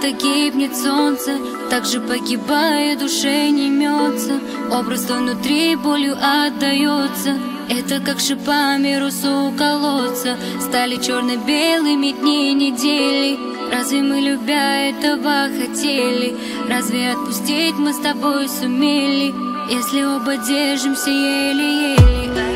как гибнет солнце, так же погибая душе не мется. Образ твой внутри болью отдается. Это как шипами росу колодца. Стали черно-белыми дни недели. Разве мы, любя, этого хотели? Разве отпустить мы с тобой сумели, если оба держимся еле-еле?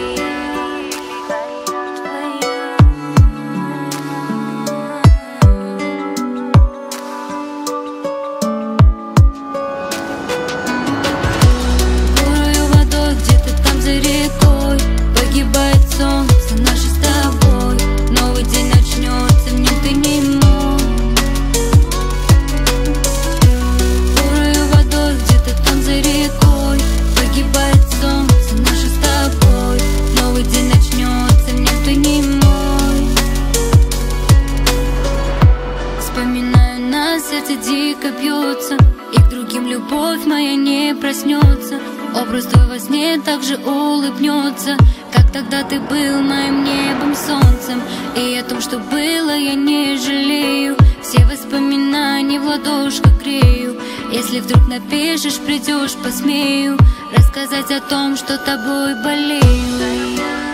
Погибает солнце наше с тобой. Новый день начнется, в нем ты не мой. Бурою водой где-то там за рекой. Погибает солнце наше с тобой. Новый день начнется, в нем ты не мой. Вспоминаю нас, сердце дико бьется, и к другим любовь моя не проснется. Образ твой во сне также улыбнется, как тогда ты был моим небом, солнцем. И о том, что было, я не жалею. Все воспоминания в ладошках грею. Если вдруг напишешь, придешь, посмею рассказать о том, что тобой болею.